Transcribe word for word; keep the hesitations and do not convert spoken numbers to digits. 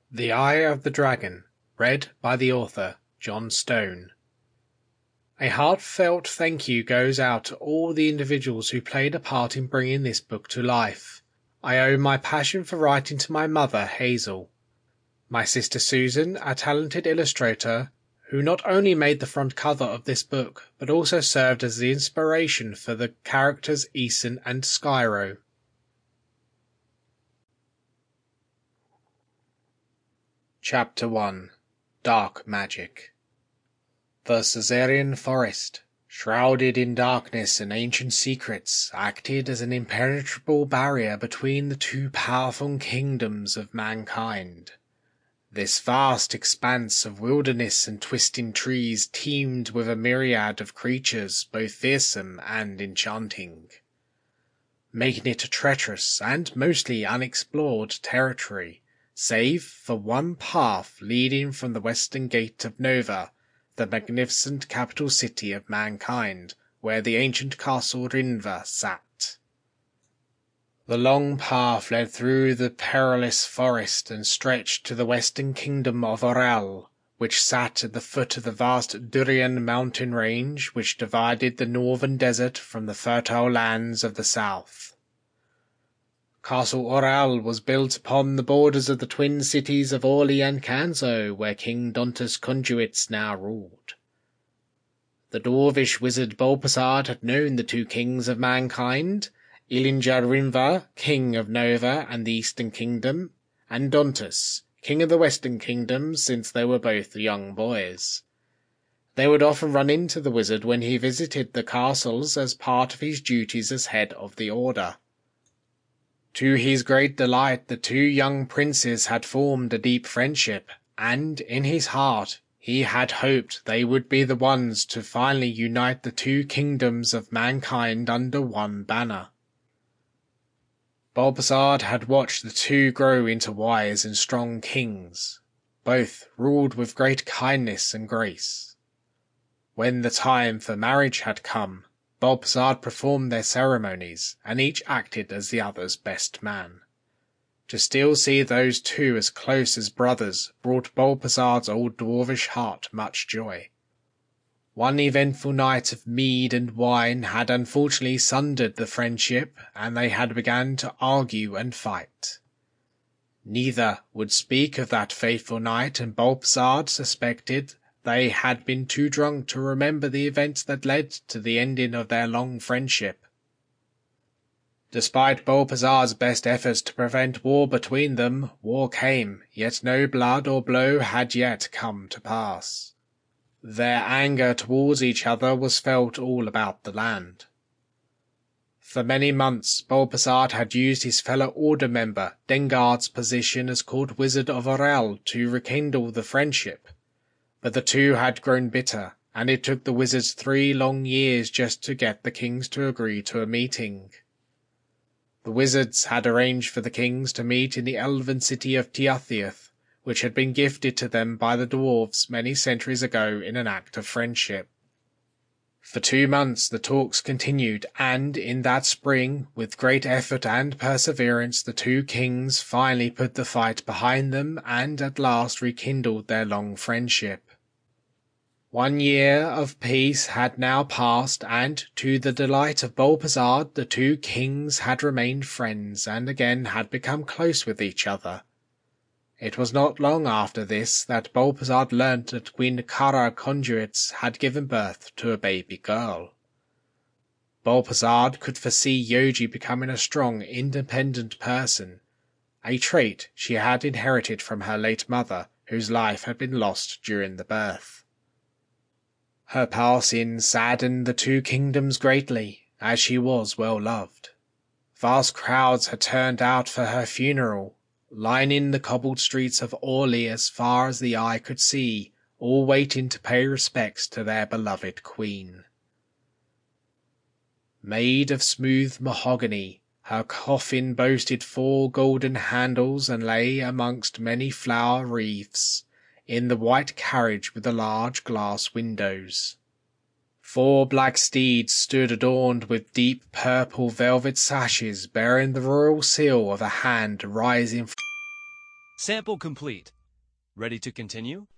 The Eye of the Dragon, read by the author, John Stone. A heartfelt thank you goes out to all the individuals who played a part in bringing this book to life. I owe my passion for writing to my mother, Hazel, my sister Susan, a talented illustrator, who not only made the front cover of this book, but also served as the inspiration for the characters Æson and Skyro. Chapter one. Dark Magic. The Caesarean forest, shrouded in darkness and ancient secrets, acted as an impenetrable barrier between the two powerful kingdoms of mankind. This vast expanse of wilderness and twisting trees teemed with a myriad of creatures both fearsome and enchanting, making it a treacherous and mostly unexplored territory, save for one path leading from the western gate of Nova, the magnificent capital city of mankind, where the ancient castle Rinva sat. The long path led through the perilous forest and stretched to the western kingdom of Aurel, which sat at the foot of the vast Durian mountain range which divided the northern desert from the fertile lands of the south. Castle Aurel was built upon the borders of the twin cities of Orly and Canso, where King Dontus Conduits now ruled. The dwarvish wizard Bolpasard had known the two kings of mankind, Ilinjar Rinva, king of Nova and the Eastern Kingdom, and Dontus, king of the Western Kingdom, since they were both young boys. They would often run into the wizard when he visited the castles as part of his duties as head of the order. To his great delight, the two young princes had formed a deep friendship, and in his heart he had hoped they would be the ones to finally unite the two kingdoms of mankind under one banner. Bolpasard had watched the two grow into wise and strong kings. Both ruled with great kindness and grace. When the time for marriage had come, Bolpasard performed their ceremonies, and each acted as the other's best man. To still see those two as close as brothers brought Bolpasard's old dwarvish heart much joy. One eventful night of mead and wine had unfortunately sundered the friendship, and they had begun to argue and fight. Neither would speak of that fateful night, and Bolpasard suspected they had been too drunk to remember the events that led to the ending of their long friendship. Despite Bolpasard's best efforts to prevent war between them, war came, yet no blood or blow had yet come to pass. Their anger towards each other was felt all about the land. For many months Bolpasard had used his fellow order member Dengard's position as court wizard of Aurel to rekindle the friendship. But the two had grown bitter, and it took the wizards three long years just to get the kings to agree to a meeting. The wizards had arranged for the kings to meet in the elven city of Tiathirth, which had been gifted to them by the dwarves many centuries ago in an act of friendship. For two months the talks continued, and in that spring, with great effort and perseverance, the two kings finally put the fight behind them and at last rekindled their long friendship. One year of peace had now passed, and to the delight of Bolpasard, the two kings had remained friends and again had become close with each other. It was not long after this that Bolpasard learnt that Queen Kara Conduits had given birth to a baby girl. Bolpasard could foresee Yoji becoming a strong, independent person, a trait she had inherited from her late mother, whose life had been lost during the birth. Her passing saddened the two kingdoms greatly, as she was well loved. Vast crowds had turned out for her funeral, lining the cobbled streets of Orly as far as the eye could see, all waiting to pay respects to their beloved queen. Made of smooth mahogany, her coffin boasted four golden handles and lay amongst many flower wreaths, in the white carriage with the large glass windows. Four black steeds stood adorned with deep purple velvet sashes bearing the royal seal of a hand rising. Sample complete. Ready to continue?